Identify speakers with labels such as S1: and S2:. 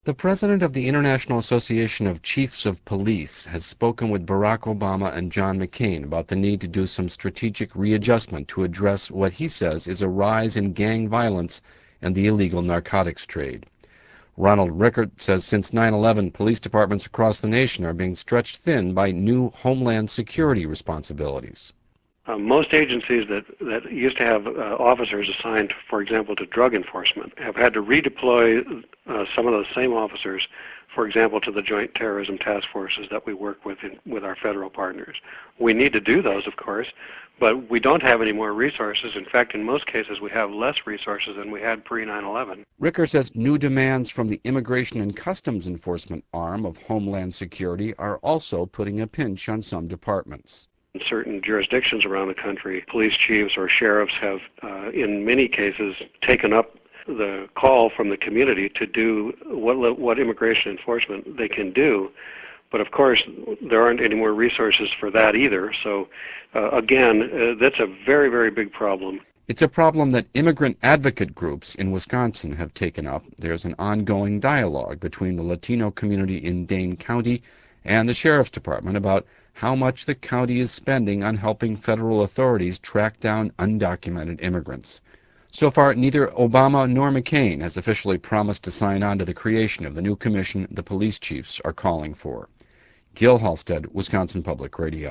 S1: The president of the International Association of Chiefs of Police has spoken with Barack Obama and John McCain about the need to do some strategic readjustment to address what he says is a rise in gang violence and the illegal narcotics trade. Ronald Rickert says since 9/11, police departments across the nation are being stretched thin by new homeland security responsibilities.
S2: Most agencies that used to have officers assigned, for example, to drug enforcement, have had to redeploy some of those same officers, for example, to the joint terrorism task forces that we work with with our federal partners. We need to do those, of course, but we don't have any more resources. In fact, in most cases, we have less resources than we had pre-9/11.
S1: Rickert says new demands from the Immigration and Customs Enforcement arm of Homeland Security are also putting a pinch on some departments.
S2: In certain jurisdictions around the country, police chiefs or sheriffs have, in many cases, taken up the call from the community to do what immigration enforcement they can do. But of course, there aren't any more resources for that either. So, again, that's a very, very big problem.
S1: It's a problem that immigrant advocate groups in Wisconsin have taken up. There's an ongoing dialogue between the Latino community in Dane County and the Sheriff's Department about how much the county is spending on helping federal authorities track down undocumented immigrants. So far, neither Obama nor McCain has officially promised to sign on to the creation of the new commission the police chiefs are calling for. Gil Halstead, Wisconsin Public Radio.